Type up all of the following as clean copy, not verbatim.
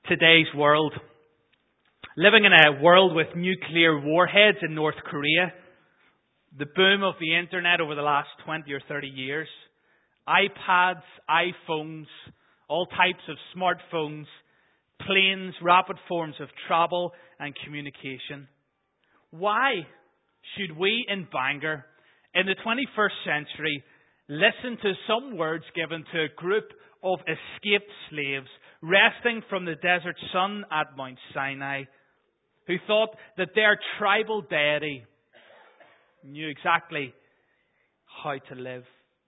today's world. Living in a world with nuclear warheads in North Korea, the boom of the internet over the last 20 or 30 years, iPads, iPhones, all types of smartphones, planes, rapid forms of travel and communication. Why should we in Bangor, in the 21st century, listen to some words given to a group of escaped slaves resting from the desert sun at Mount Sinai, who thought that their tribal deity knew exactly how to live?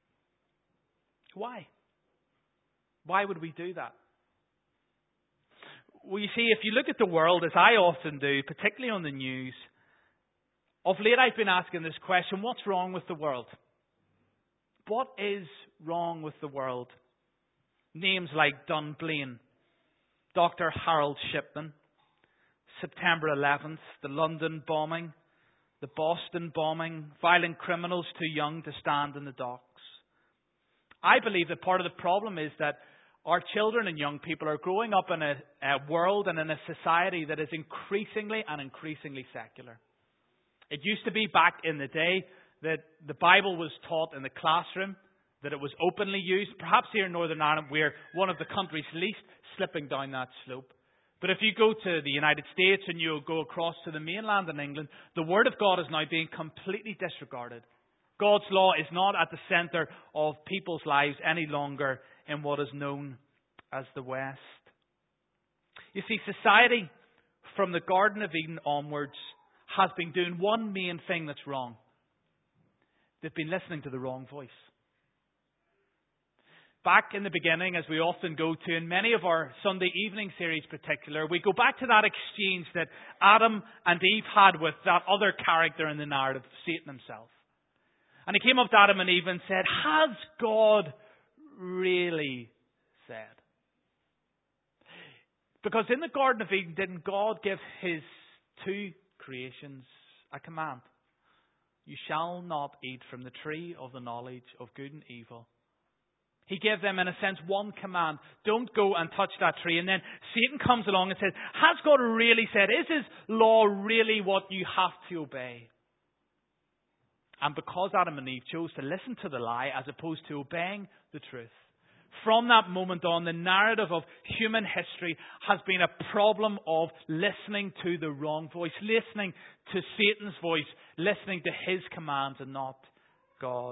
Why? Why would we do that? Well, you see, if you look at the world, as I often do, particularly on the news, of late I've been asking this question: what's wrong with the world? What is wrong with the world? Names like Dunblane, Dr. Harold Shipman, September 11th, the London bombing, the Boston bombing, violent criminals too young to stand in the docks. I believe that part of the problem is that our children and young people are growing up in a world and in a society that is increasingly secular. It used to be back in the day that the Bible was taught in the classroom, that it was openly used. Perhaps here in Northern Ireland we're one of the countries least slipping down that slope. But if you go to the United States and you go across to the mainland in England, the Word of God is now being completely disregarded. God's law is not at the centre of people's lives any longer in what is known as the West. You see, society from the Garden of Eden onwards has been doing one main thing that's wrong. They've been listening to the wrong voice. Back in the beginning, as we often go to in many of our Sunday evening series in particular, we go back to that exchange that Adam and Eve had with that other character in the narrative, Satan himself. And he came up to Adam and Eve and said, "Has God really said?" Because in the Garden of Eden, didn't God give his two creations a command? You shall not eat from the tree of the knowledge of good and evil. He gave them, in a sense, one command. Don't go and touch that tree. And then Satan comes along and says, has God really said? Is his law really what you have to obey? And because Adam and Eve chose to listen to the lie as opposed to obeying the truth, from that moment on, the narrative of human history has been a problem of listening to the wrong voice, listening to Satan's voice, listening to his commands and not God.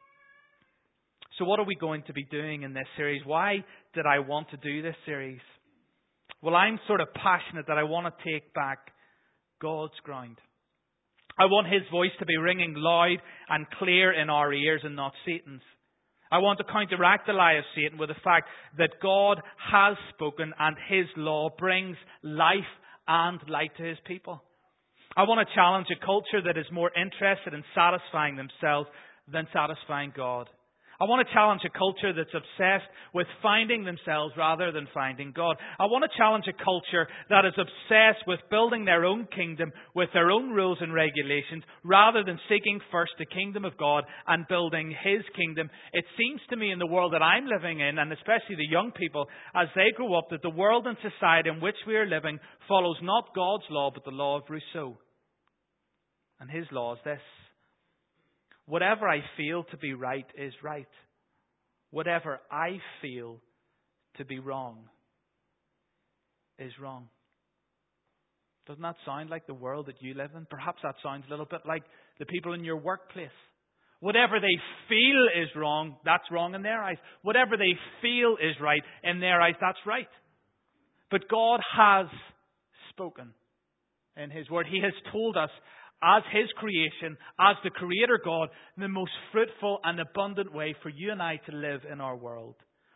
So what are we going to be doing in this series? Why did I want to do this series? Well, I'm sort of passionate that I want to take back God's ground. I want his voice to be ringing loud and clear in our ears and not Satan's. I want to counteract the lie of Satan with the fact that God has spoken and his law brings life and light to his people. I want to challenge a culture that is more interested in satisfying themselves than satisfying God. I want to challenge a culture that's obsessed with finding themselves rather than finding God. I want to challenge a culture that is obsessed with building their own kingdom with their own rules and regulations rather than seeking first the kingdom of God and building his kingdom. It seems to me in the world that I'm living in, and especially the young people, as they grow up, that the world and society in which we are living follows not God's law but the law of Rousseau. And his law is this: whatever I feel to be right is right. Whatever I feel to be wrong is wrong. Doesn't that sound like the world that you live in? Perhaps that sounds a little bit like the people in your workplace. Whatever they feel is wrong, that's wrong in their eyes. Whatever they feel is right in their eyes, that's right. But God has spoken in his word. He has told us, as his creation, as the Creator God, the most fruitful and abundant way for you and I to live in our world.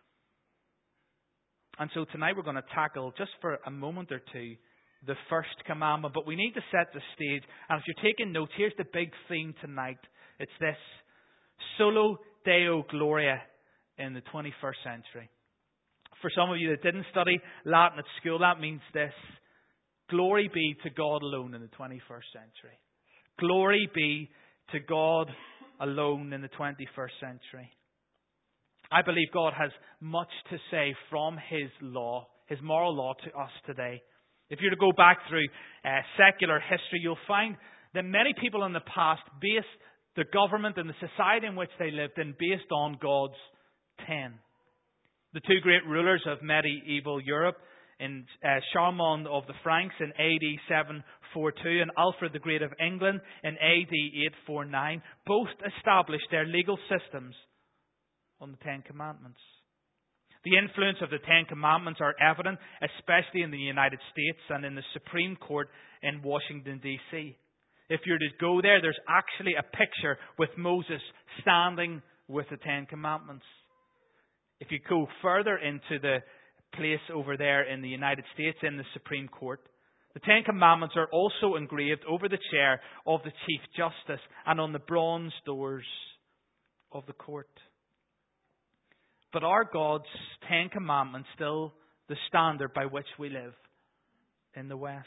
And so tonight we're going to tackle, just for a moment or two, the first commandment. But we need to set the stage. And if you're taking notes, here's the big theme tonight. It's this: Soli Deo Gloria in the 21st century. For some of you that didn't study Latin at school, that means this: glory be to God alone in the 21st century. Glory be to God alone in the 21st century. I believe God has much to say from his law, His moral law to us today. If you're to go back through secular history, you'll find that many people in the past based the government and the society in which they lived in based on God's 10. The two great rulers of medieval Europe, in Charlemagne of the Franks in AD 742 and Alfred the Great of England in AD 849, both established their legal systems on the Ten Commandments. The influence of the Ten Commandments are evident, especially in the United States and in the Supreme Court in Washington, D.C. If you're to go there, there's actually a picture with Moses standing with the Ten Commandments. If you go further into the place over there in the United States, in the Supreme Court, the Ten Commandments are also engraved over the chair of the Chief Justice and on the bronze doors of the court. But are God's Ten Commandments still the standard by which we live in the West?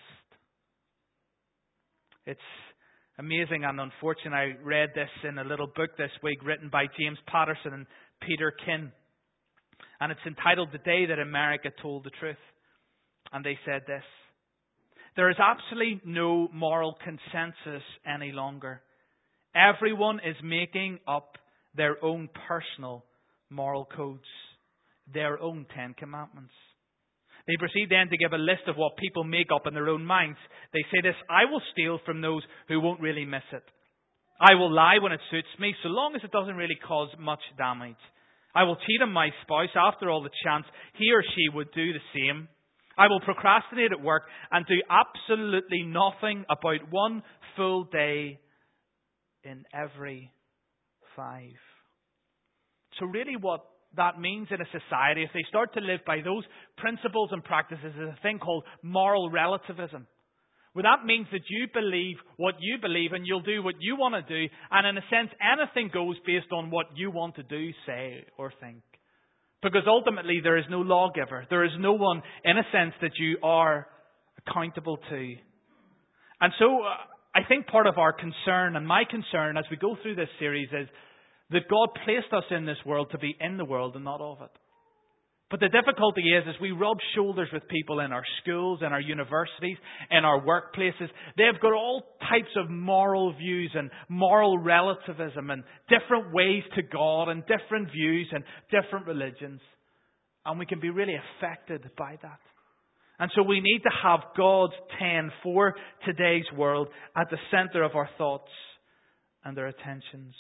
It's amazing and unfortunate. I read this in a little book this week written by James Patterson and Peter Kin. And it's entitled The Day That America Told the Truth. And they said this: there is absolutely no moral consensus any longer. Everyone is making up their own personal moral codes, their own Ten Commandments. They proceed then to give a list of what people make up in their own minds. They say this: I will steal from those who won't really miss it. I will lie when it suits me, so long as it doesn't really cause much damage. I will cheat on my spouse after all the chance he or she would do the same. I will procrastinate at work and do absolutely nothing about one full day in every 5. So really what that means in a society, if they start to live by those principles and practices, is a thing called moral relativism. Well, that means that you believe what you believe and you'll do what you want to do. And in a sense, anything goes based on what you want to do, say, or think. Because ultimately there is no lawgiver. There is no one, in a sense, that you are accountable to. And so I think part of our concern, and my concern as we go through this series, is that God placed us in this world to be in the world and not of it. But the difficulty is we rub shoulders with people in our schools, in our universities, in our workplaces. They've got all types of moral views and moral relativism and different ways to God and different views and different religions. And we can be really affected by that. And so we need to have God's 10 for today's world at the center of our thoughts and our attentions.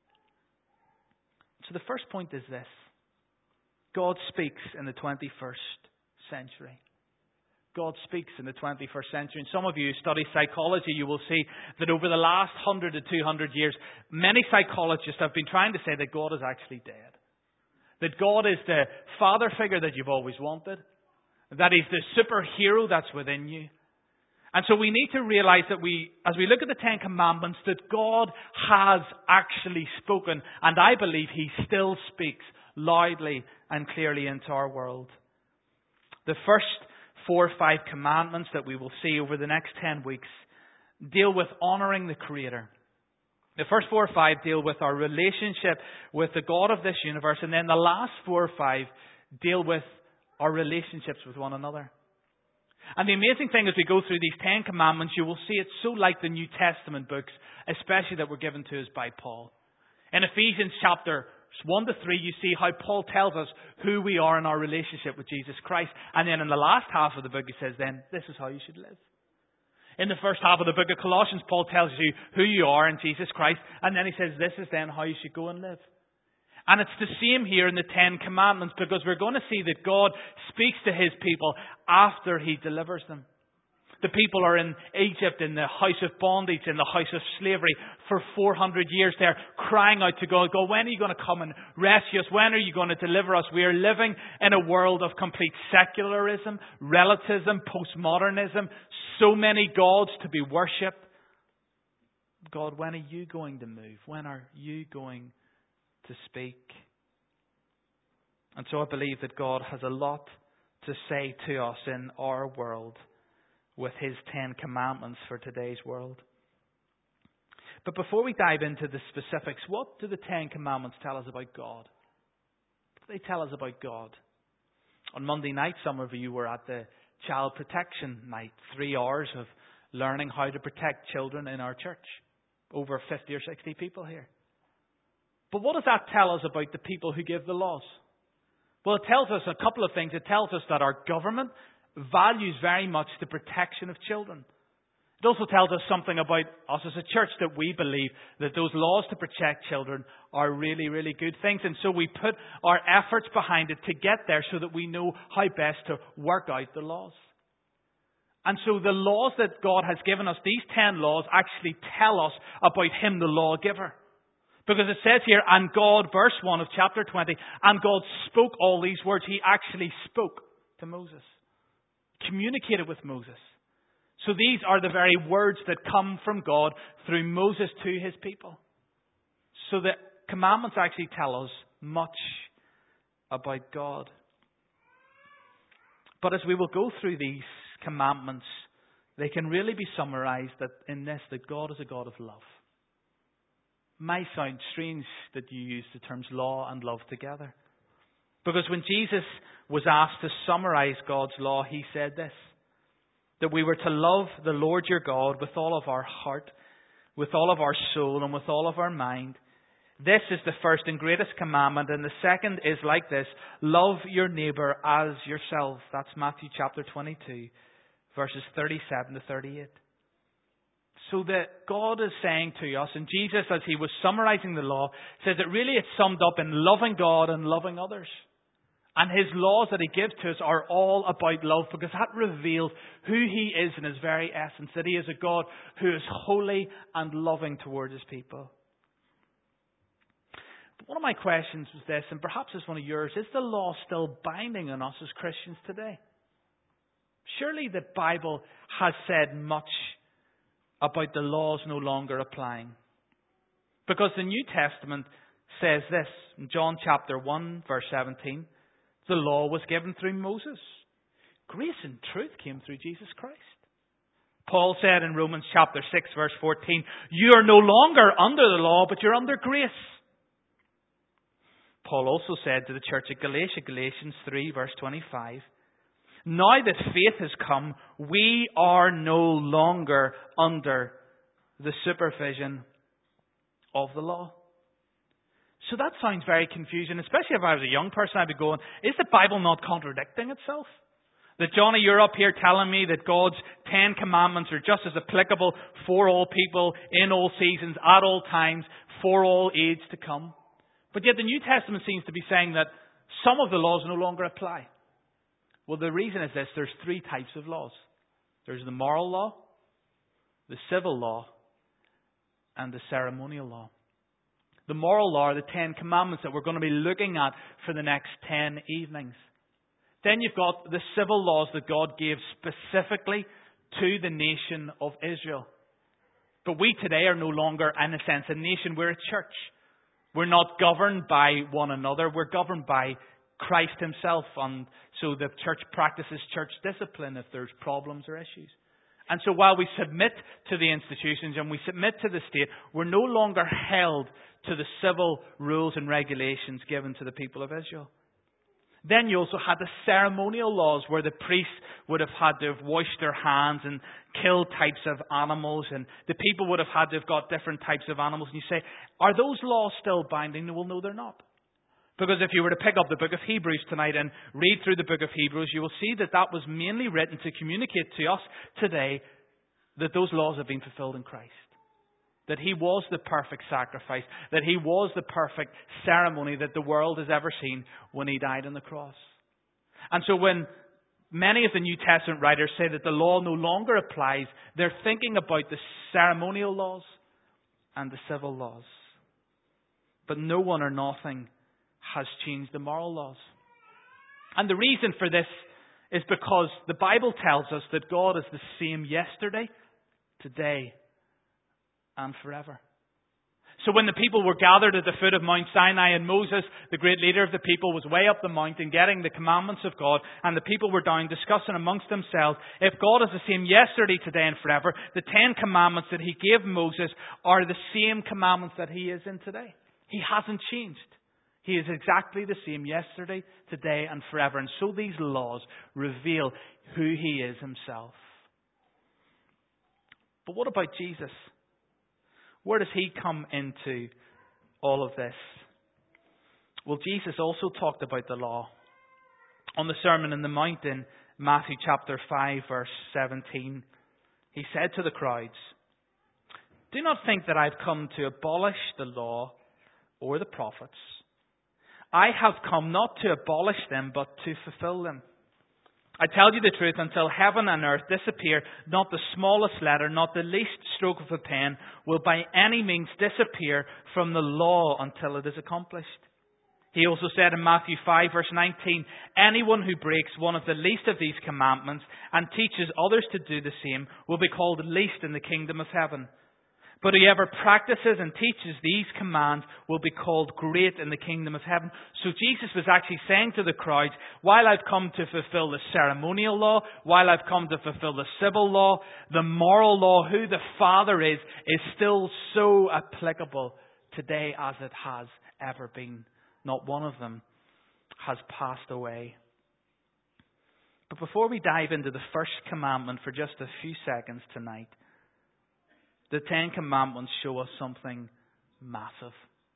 So the first point is this: God speaks in the 21st century. God speaks in the 21st century. And some of you who study psychology, you will see that over the last 100 to 200 years, many psychologists have been trying to say that God is actually dead. That God is the father figure that you've always wanted. That He's the superhero that's within you. And so we need to realize that as we look at the Ten Commandments, that God has actually spoken. And I believe He still speaks loudly and clearly into our world. The first 4 or 5 commandments that we will see over the next 10 weeks deal with honouring the Creator. The first 4 or 5 deal with our relationship with the God of this universe, and then the last 4 or 5 deal with our relationships with one another. And the amazing thing as we go through these 10 commandments, you will see it's so like the New Testament books, especially that were given to us by Paul. In Ephesians chapter 1 to 3, you see how Paul tells us who we are in our relationship with Jesus Christ. And then in the last half of the book, he says, then, this is how you should live. In the first half of the book of Colossians, Paul tells you who you are in Jesus Christ. And then he says, this is then how you should go and live. And it's the same here in the 10 Commandments, because we're going to see that God speaks to His people after He delivers them. The people are in Egypt, in the house of bondage, in the house of slavery for 400 years. They're crying out to God, God, when are you going to come and rescue us? When are you going to deliver us? We are living in a world of complete secularism, relativism, postmodernism, so many gods to be worshipped. God, when are you going to move? When are you going to speak? And so I believe that God has a lot to say to us in our world with His 10 commandments for today's world. But before we dive into the specifics, what do the 10 commandments tell us about God? What do they tell us about God? On Monday night, some of you were at the Child Protection Night. 3 hours of learning how to protect children in our church. Over 50 or 60 people here. But what does that tell us about the people who give the laws? Well, it tells us a couple of things. It tells us that our government values very much the protection of children. It also tells us something about us as a church, that we believe that those laws to protect children are really, really good things. And so we put our efforts behind it to get there so that we know how best to work out the laws. And so the laws that God has given us, these 10 laws, actually tell us about Him, the lawgiver. Because it says here, and God, verse 1 of chapter 20, and God spoke all these words. He actually spoke to Moses. Communicated with Moses. So these are the very words that come from God through Moses to His people. So the commandments actually tell us much about God. But as we will go through these commandments, they can really be summarized in this, that God is a God of love. Might sound strange that you use the terms law and love together. Because when Jesus was asked to summarize God's law, He said this, that we were to love the Lord your God with all of our heart, with all of our soul, and with all of our mind. This is the first and greatest commandment, and the second is like this, love your neighbour as yourself. That's Matthew chapter 22, verses 37 to 38. So that God is saying to us, and Jesus, as He was summarizing the law, says that really it's summed up in loving God and loving others. And His laws that He gives to us are all about love, because that reveals who He is in His very essence, that He is a God who is holy and loving towards His people. But one of my questions was this, and perhaps it's one of yours, is the law still binding on us as Christians today? Surely the Bible has said much about the laws no longer applying. Because the New Testament says this, in John chapter 1, verse 17, the law was given through Moses. Grace and truth came through Jesus Christ. Paul said in Romans chapter 6, verse 14, you are no longer under the law, but you're under grace. Paul also said to the church at Galatia, Galatians 3, verse 25, now that faith has come, we are no longer under the supervision of the law. So that sounds very confusing, especially if I was a young person. I'd be going, is the Bible not contradicting itself? That Johnny, you're up here telling me that God's 10 commandments are just as applicable for all people, in all seasons, at all times, for all age to come. But yet the New Testament seems to be saying that some of the laws no longer apply. Well, the reason is this. There's 3 types of laws. There's the moral law, the civil law, and the ceremonial law. The moral law are the 10 commandments that we're going to be looking at for the next 10 evenings. Then you've got the civil laws that God gave specifically to the nation of Israel. But we today are no longer, in a sense, a nation. We're a church. We're not governed by one another. We're governed by Christ Himself. And so the church practices church discipline if there's problems or issues. And so while we submit to the institutions and we submit to the state, we're no longer held to the civil rules and regulations given to the people of Israel. Then you also had the ceremonial laws where the priests would have had to have washed their hands and killed types of animals, and the people would have had to have got different types of animals. And you say, are those laws still binding? Well, no, they're not. Because if you were to pick up the book of Hebrews tonight and read through the book of Hebrews, you will see that that was mainly written to communicate to us today that those laws have been fulfilled in Christ. That He was the perfect sacrifice. That He was the perfect ceremony that the world has ever seen when He died on the cross. And so when many of the New Testament writers say that the law no longer applies, they're thinking about the ceremonial laws and the civil laws. But no one or nothing has changed the moral laws. And the reason for this is because the Bible tells us that God is the same yesterday, today, and forever. So when the people were gathered at the foot of Mount Sinai and Moses, the great leader of the people, was way up the mountain getting the commandments of God, and the people were down discussing amongst themselves, if God is the same yesterday, today, and forever, the 10 commandments that He gave Moses are the same commandments that He is in today. He hasn't changed. He is exactly the same yesterday, today, and forever. And so these laws reveal who He is Himself. But what about Jesus? Where does He come into all of this? Well, Jesus also talked about the law. On the Sermon on the Mount in Matthew chapter 5, verse 17, He said to the crowds, "Do not think that I've come to abolish the law or the prophets. I have come not to abolish them, but to fulfill them. I tell you the truth, until heaven and earth disappear, not the smallest letter, not the least stroke of a pen will by any means disappear from the law until it is accomplished." He also said in Matthew 5, verse 19, "Anyone who breaks one of the least of these commandments and teaches others to do the same will be called least in the kingdom of heaven. But whoever practices and teaches these commands will be called great in the kingdom of heaven." So Jesus was actually saying to the crowds, while I've come to fulfill the ceremonial law, while I've come to fulfill the civil law, the moral law, who the Father is still so applicable today as it has ever been. Not one of them has passed away. But before we dive into the first commandment for just a few seconds tonight, the Ten Commandments show us something massive.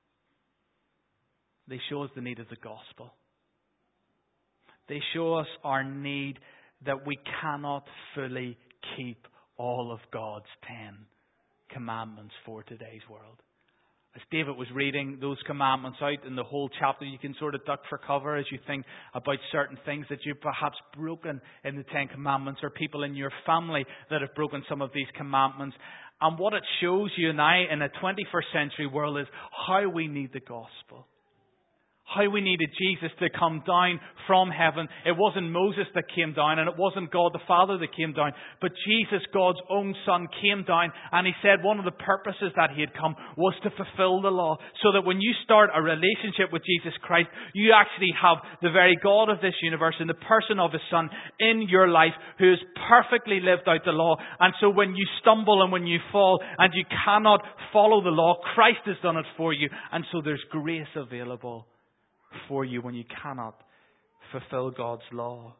They show us the need of the gospel. They show us our need that we cannot fully keep all of God's 10 commandments for today's world. As David was reading those commandments out in the whole chapter, you can sort of duck for cover as you think about certain things that you've perhaps broken in the Ten Commandments, or people in your family that have broken some of these commandments. And what it shows you and I in a 21st century world is how we need the gospel. How we needed Jesus to come down from heaven. It wasn't Moses that came down, and it wasn't God the Father that came down, but Jesus, God's own Son, came down, and He said one of the purposes that He had come was to fulfill the law, so that when you start a relationship with Jesus Christ, you actually have the very God of this universe in the person of His Son in your life, who has perfectly lived out the law. And so when you stumble and when you fall and you cannot follow the law, Christ has done it for you, and so there's grace available for you when you cannot fulfill God's law.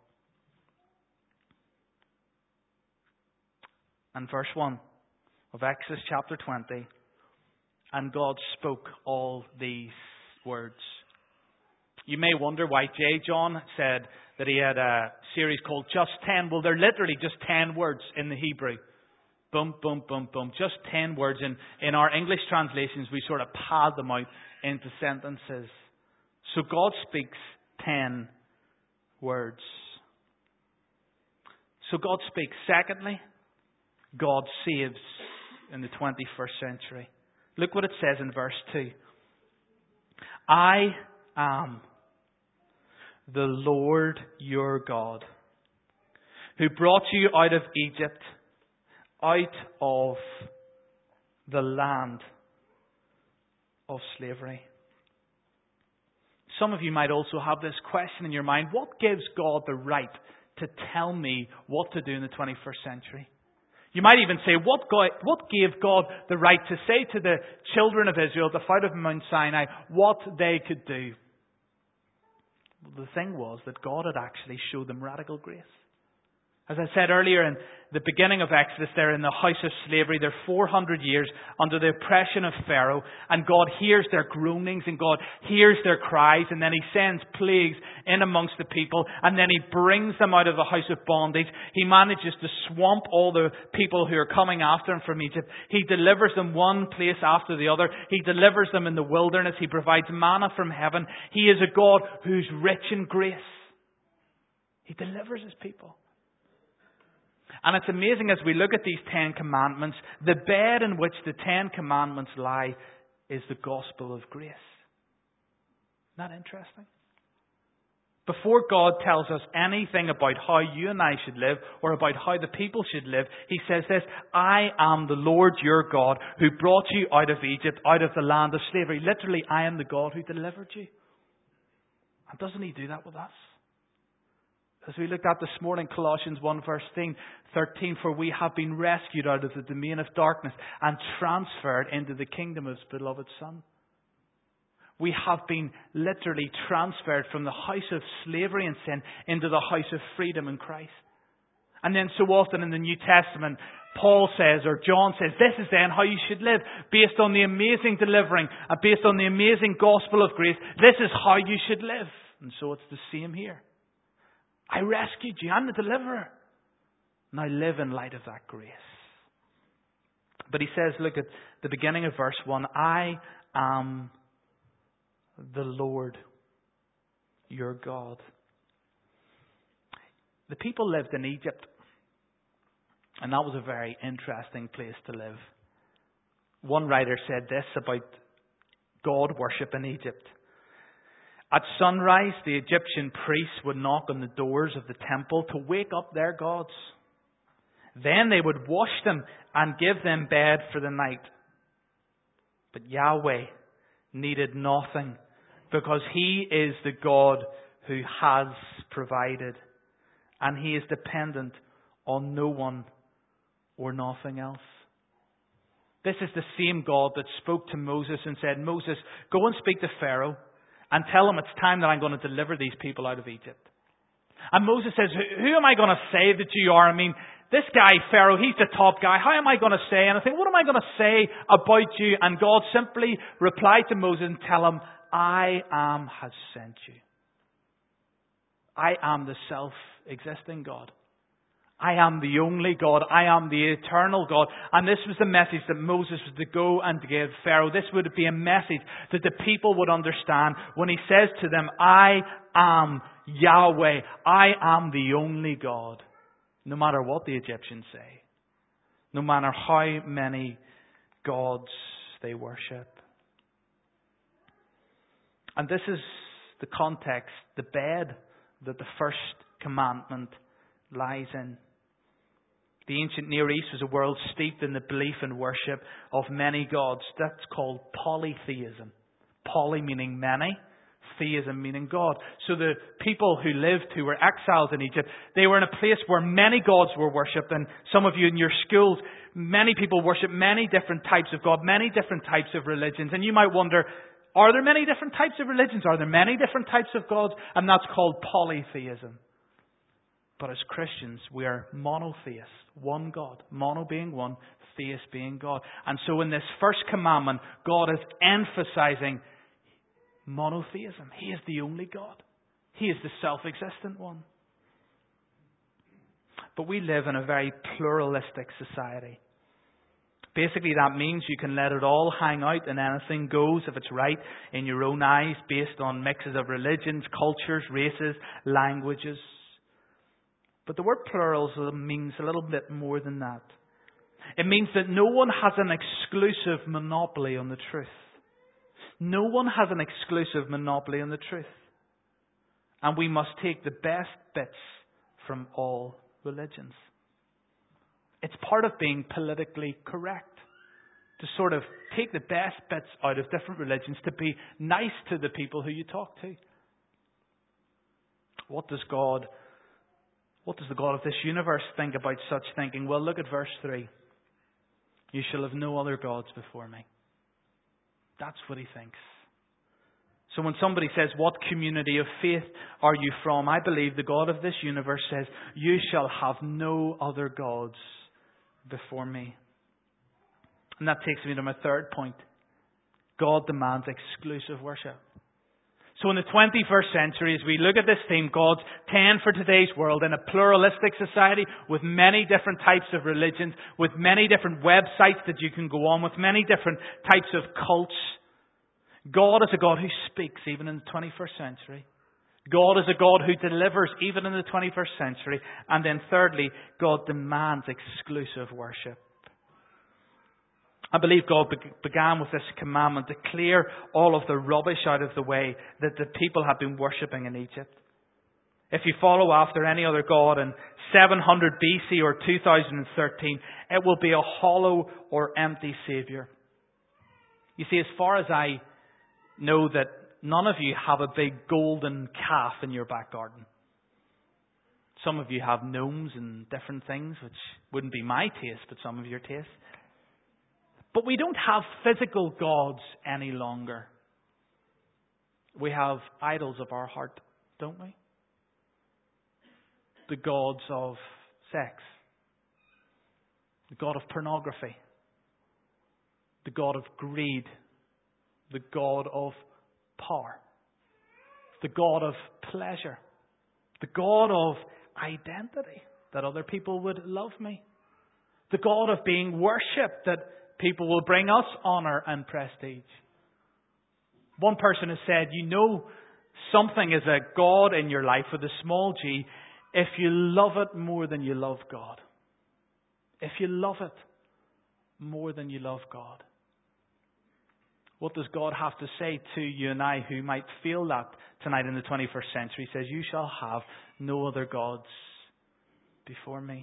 And verse 1 of Exodus chapter 20, "And God spoke all these words." You may wonder why J. John said that he had a series called Just 10. Well, they're literally just 10 words in the Hebrew. Boom, boom, boom, boom. Just 10 words. In our English translations, we sort of pad them out into sentences. So God speaks 10 words. So God speaks. Secondly, God saves in the 21st century. Look what it says in verse 2. "I am the Lord your God, who brought you out of Egypt, out of the land of slavery." Some of you might also have this question in your mind: what gives God the right to tell me what to do in the 21st century? You might even say, what gave God the right to say to the children of Israel, the foot of Mount Sinai, what they could do? Well, the thing was that God had actually showed them radical grace. As I said earlier, in the beginning of Exodus, they're in the house of slavery. They're 400 years under the oppression of Pharaoh. And God hears their groanings and God hears their cries. And then He sends plagues in amongst the people. And then He brings them out of the house of bondage. He manages to swamp all the people who are coming after Him from Egypt. He delivers them one place after the other. He delivers them in the wilderness. He provides manna from heaven. He is a God who's rich in grace. He delivers His people. And it's amazing as we look at these 10 commandments, the bed in which the 10 commandments lie is the gospel of grace. Isn't that interesting? Before God tells us anything about how you and I should live or about how the people should live, He says this: "I am the Lord your God who brought you out of Egypt, out of the land of slavery." Literally, I am the God who delivered you. And doesn't He do that with us? As we looked at this morning, Colossians 1 verse 13, "For we have been rescued out of the domain of darkness and transferred into the kingdom of His beloved Son." We have been literally transferred from the house of slavery and sin into the house of freedom in Christ. And then so often in the New Testament, Paul says, or John says, this is then how you should live, based on the amazing delivering, and based on the amazing gospel of grace. This is how you should live. And so it's the same here. I rescued you. I'm the deliverer. Now live in light of that grace. But he says, look at the beginning of verse 1, I am the Lord, your God. The people lived in Egypt, and that was a very interesting place to live. One writer said this about God worship in Egypt. At sunrise, the Egyptian priests would knock on the doors of the temple to wake up their gods. Then they would wash them and give them bed for the night. But Yahweh needed nothing, because He is the God who has provided. And He is dependent on no one or nothing else. This is the same God that spoke to Moses and said, Moses, go and speak to Pharaoh and tell him it's time that I'm going to deliver these people out of Egypt. And Moses says, who am I going to say that you are? I mean, this guy, Pharaoh, he's the top guy. How am I going to say anything? What am I going to say about you? And God simply replied to Moses and tell him, I am has sent you. I am the self-existing God. I am the only God. I am the eternal God. And this was the message that Moses was to go and to give Pharaoh. This would be a message that the people would understand when he says to them, I am Yahweh. I am the only God. No matter what the Egyptians say. No matter how many gods they worship. And this is the context, the bed that the first commandment lies in. The ancient Near East was a world steeped in the belief and worship of many gods. That's called polytheism. Poly meaning many, theism meaning God. So the people who lived, who were exiles in Egypt, they were in a place where many gods were worshipped. And some of you in your schools, many people worship many different types of God, many different types of religions. And you might wonder, are there many different types of religions? Are there many different types of gods? And that's called polytheism. But as Christians, we are monotheists. One God. Mono being one, theist being God. And so in this first commandment, God is emphasizing monotheism. He is the only God. He is the self-existent one. But we live in a very pluralistic society. Basically, that means you can let it all hang out and anything goes if it's right in your own eyes, based on mixes of religions, cultures, races, languages. But the word pluralism means a little bit more than that. It means that no one has an exclusive monopoly on the truth. No one has an exclusive monopoly on the truth. And we must take the best bits from all religions. It's part of being politically correct. To sort of take the best bits out of different religions, to be nice to the people who you talk to. What does the God of this universe think about such thinking? Well, look at verse 3. You shall have no other gods before me. That's what he thinks. So when somebody says, what community of faith are you from? I believe the God of this universe says, you shall have no other gods before me. And that takes me to my third point. God demands exclusive worship. So in the 21st century, as we look at this theme, God's 10 for today's world, in a pluralistic society with many different types of religions, with many different websites that you can go on, with many different types of cults, God is a God who speaks even in the 21st century. God is a God who delivers even in the 21st century. And then thirdly, God demands exclusive worship. I believe God began with this commandment to clear all of the rubbish out of the way that the people had been worshipping in Egypt. If you follow after any other god in 700 BC or 2013, it will be a hollow or empty Saviour. You see, as far as I know, that none of you have a big golden calf in your back garden. Some of you have gnomes and different things, which wouldn't be my taste, but some of your taste. But we don't have physical gods any longer. We have idols of our heart, don't we? The gods of sex, the god of pornography, the god of greed, the god of power, the god of pleasure, the god of identity, that other people would love me, the god of being worshipped, that people will bring us honor and prestige. One person has said, you know something is a god in your life with a small g if you love it more than you love God. If you love it more than you love God. What does God have to say to you and I who might feel that tonight in the 21st century? He says, you shall have no other gods before me.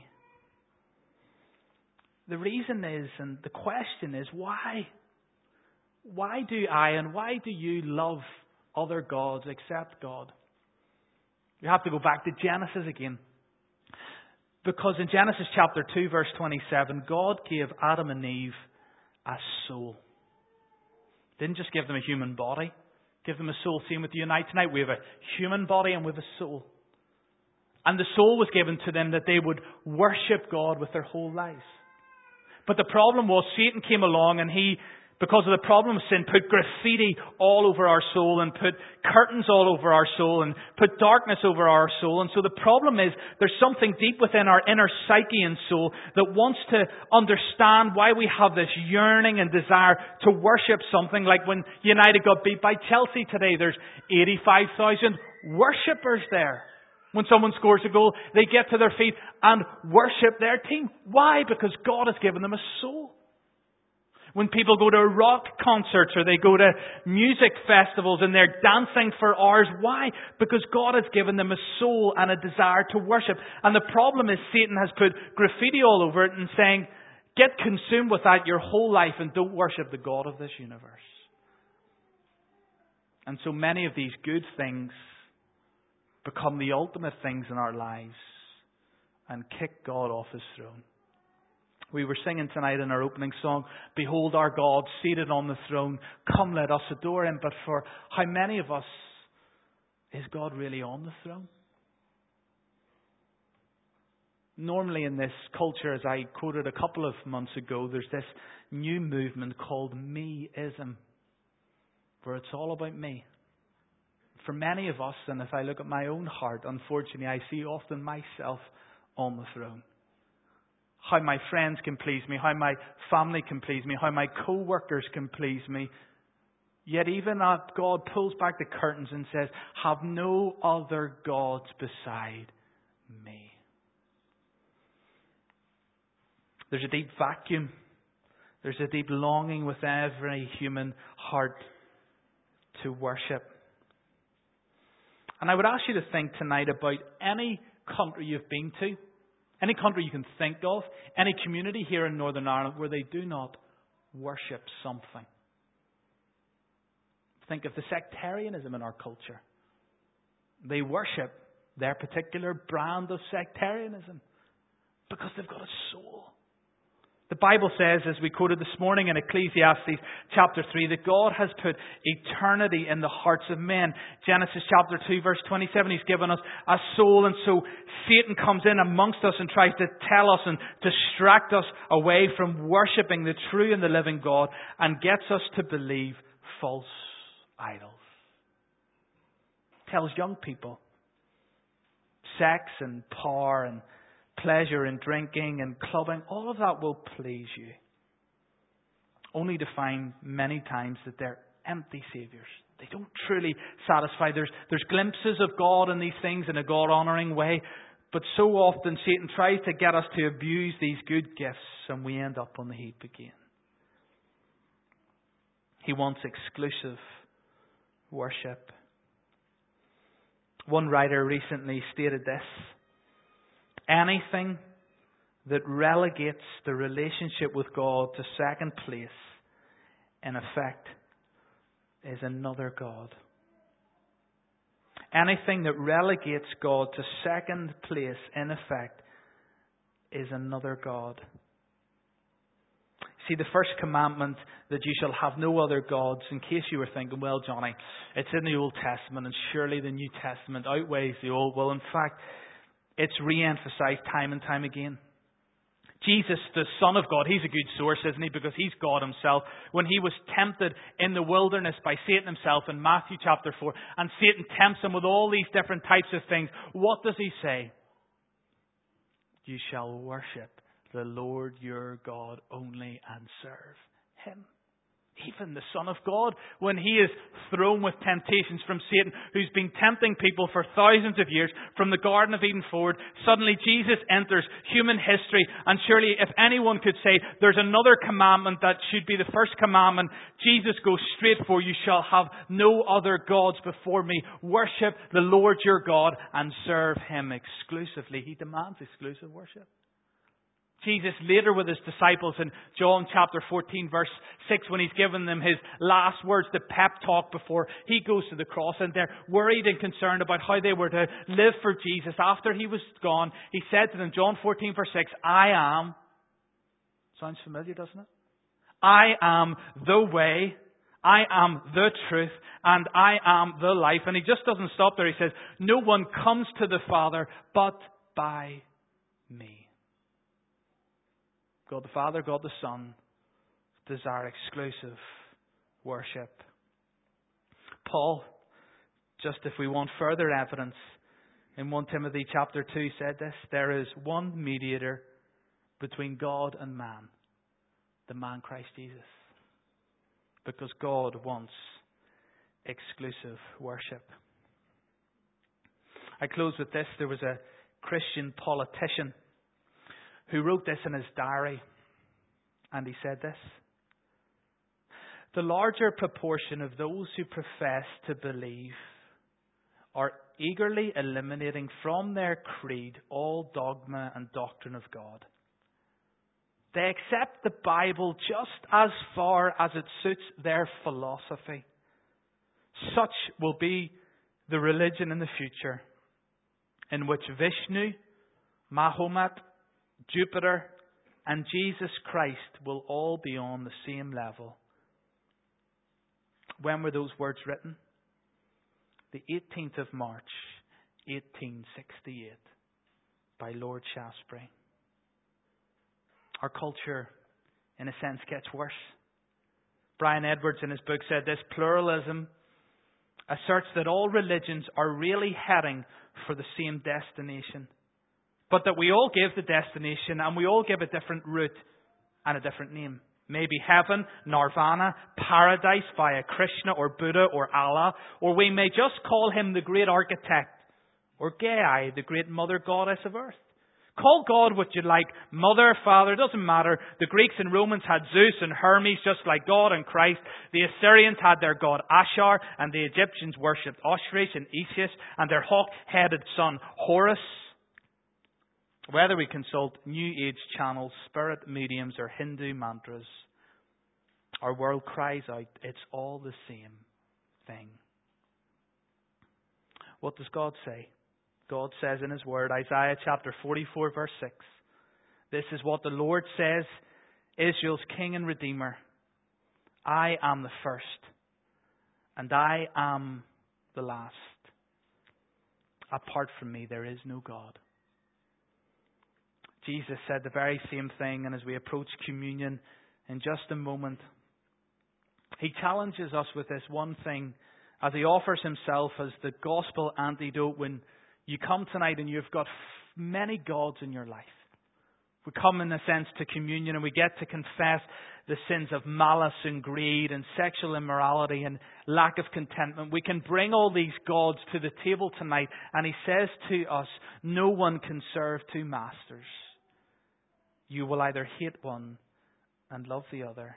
The reason is, and the question is, why? Why do I and why do you love other gods except God? You have to go back to Genesis again. Because in Genesis chapter 2 verse 27, God gave Adam and Eve a soul. Didn't just give them a human body. Give them a soul. Same with you and I tonight. We have a human body and we have a soul. And the soul was given to them that they would worship God with their whole lives. But the problem was Satan came along and he, because of the problem of sin, put graffiti all over our soul and put curtains all over our soul and put darkness over our soul. And so the problem is there's something deep within our inner psyche and soul that wants to understand why we have this yearning and desire to worship something. Like when United got beat by Chelsea today, there's 85,000 worshippers there. When someone scores a goal, they get to their feet and worship their team. Why? Because God has given them a soul. When people go to rock concerts or they go to music festivals and they're dancing for hours, why? Because God has given them a soul and a desire to worship. And the problem is Satan has put graffiti all over it and saying, get consumed with that your whole life and don't worship the God of this universe. And so many of these good things become the ultimate things in our lives and kick God off His throne. We were singing tonight in our opening song, behold our God seated on the throne, come let us adore Him. But for how many of us is God really on the throne? Normally in this culture, as I quoted a couple of months ago, there's this new movement called me-ism, where it's all about me. For many of us, and if I look at my own heart, unfortunately, I see often myself on the throne. How my friends can please me, how my family can please me, how my co-workers can please me. Yet even that God pulls back the curtains and says, have no other gods beside me. There's a deep vacuum. There's a deep longing with every human heart to worship. And I would ask you to think tonight about any country you've been to, any country you can think of, any community here in Northern Ireland where they do not worship something. Think of the sectarianism in our culture. They worship their particular brand of sectarianism because they've got a soul. The Bible says, as we quoted this morning in Ecclesiastes chapter 3, that God has put eternity in the hearts of men. Genesis chapter 2 verse 27, He's given us a soul, and so Satan comes in amongst us and tries to tell us and distract us away from worshipping the true and the living God and gets us to believe false idols. Tells young people sex and power and pleasure and drinking and clubbing, all of that will please you. Only to find many times that they're empty saviors. They don't truly satisfy. There's glimpses of God in these things in a God-honouring way, but so often Satan tries to get us to abuse these good gifts and we end up on the heap again. He wants exclusive worship. One writer recently stated this: anything that relegates the relationship with God to second place, in effect, is another God. Anything that relegates God to second place, in effect, is another God. See, the first commandment, that you shall have no other gods, in case you were thinking, well, Johnny, it's in the Old Testament and surely the New Testament outweighs the Old. Well, in fact, it's re-emphasized time and time again. Jesus, the Son of God, He's a good source, isn't He? Because He's God Himself. When He was tempted in the wilderness by Satan himself in Matthew chapter 4, and Satan tempts Him with all these different types of things, what does He say? You shall worship the Lord your God only and serve Him. Even the Son of God, when He is thrown with temptations from Satan, who's been tempting people for thousands of years, from the Garden of Eden forward, suddenly Jesus enters human history. And surely if anyone could say there's another commandment that should be the first commandment, Jesus goes straight for, you shall have no other gods before me. Worship the Lord your God and serve Him exclusively. He demands exclusive worship. Jesus later with His disciples in John chapter 14 verse 6, when He's given them His last words, the pep talk before He goes to the cross, and they're worried and concerned about how they were to live for Jesus after He was gone. He said to them, John 14 verse 6, I am, sounds familiar, doesn't it? I am the way, I am the truth, and I am the life. And He just doesn't stop there. He says, no one comes to the Father but by me. God the Father, God the Son desire exclusive worship. Paul, just if we want further evidence, in 1 Timothy chapter 2 said this, there is one mediator between God and man, the man Christ Jesus. Because God wants exclusive worship. I close with this. There was a Christian politician who wrote this in his diary, and he said this: the larger proportion of those who profess to believe are eagerly eliminating from their creed all dogma and doctrine of God. They accept the Bible just as far as it suits their philosophy. Such will be the religion in the future, in which Vishnu, Mahomet, Jupiter, and Jesus Christ will all be on the same level. When were those words written? The 18th of March, 1868, by Lord Shaftesbury. Our culture, in a sense, gets worse. Brian Edwards, in his book, said this: pluralism asserts that all religions are really heading for the same destination, but that we all give the destination and we all give a different route and a different name. Maybe heaven, nirvana, paradise via Krishna or Buddha or Allah, or we may just call him the great architect, or Gaia, the great mother goddess of earth. Call God what you like, mother, father, doesn't matter. The Greeks and Romans had Zeus and Hermes, just like God and Christ. The Assyrians had their god Ashur, and the Egyptians worshipped Osiris and Isis, and their hawk-headed son Horus. Whether we consult New Age channels, spirit mediums, or Hindu mantras, our world cries out, it's all the same thing. What does God say? God says in His Word, Isaiah chapter 44 verse 6, this is what the Lord says, Israel's King and Redeemer. I am the first, and I am the last. Apart from me, there is no God. Jesus said the very same thing, and as we approach communion in just a moment, He challenges us with this one thing as He offers Himself as the gospel antidote. When you come tonight and you've got many gods in your life, we come in a sense to communion and we get to confess the sins of malice and greed and sexual immorality and lack of contentment. We can bring all these gods to the table tonight, and He says to us, no one can serve two masters. You will either hate one and love the other.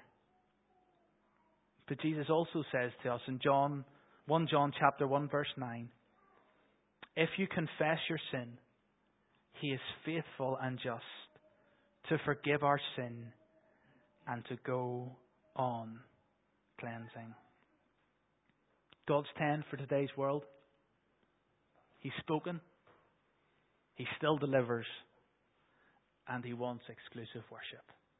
But Jesus also says to us in 1 John chapter 1 verse 9, if you confess your sin, He is faithful and just to forgive our sin and to go on cleansing. God's 10 for today's world. He's spoken. He still delivers. And He wants exclusive worship.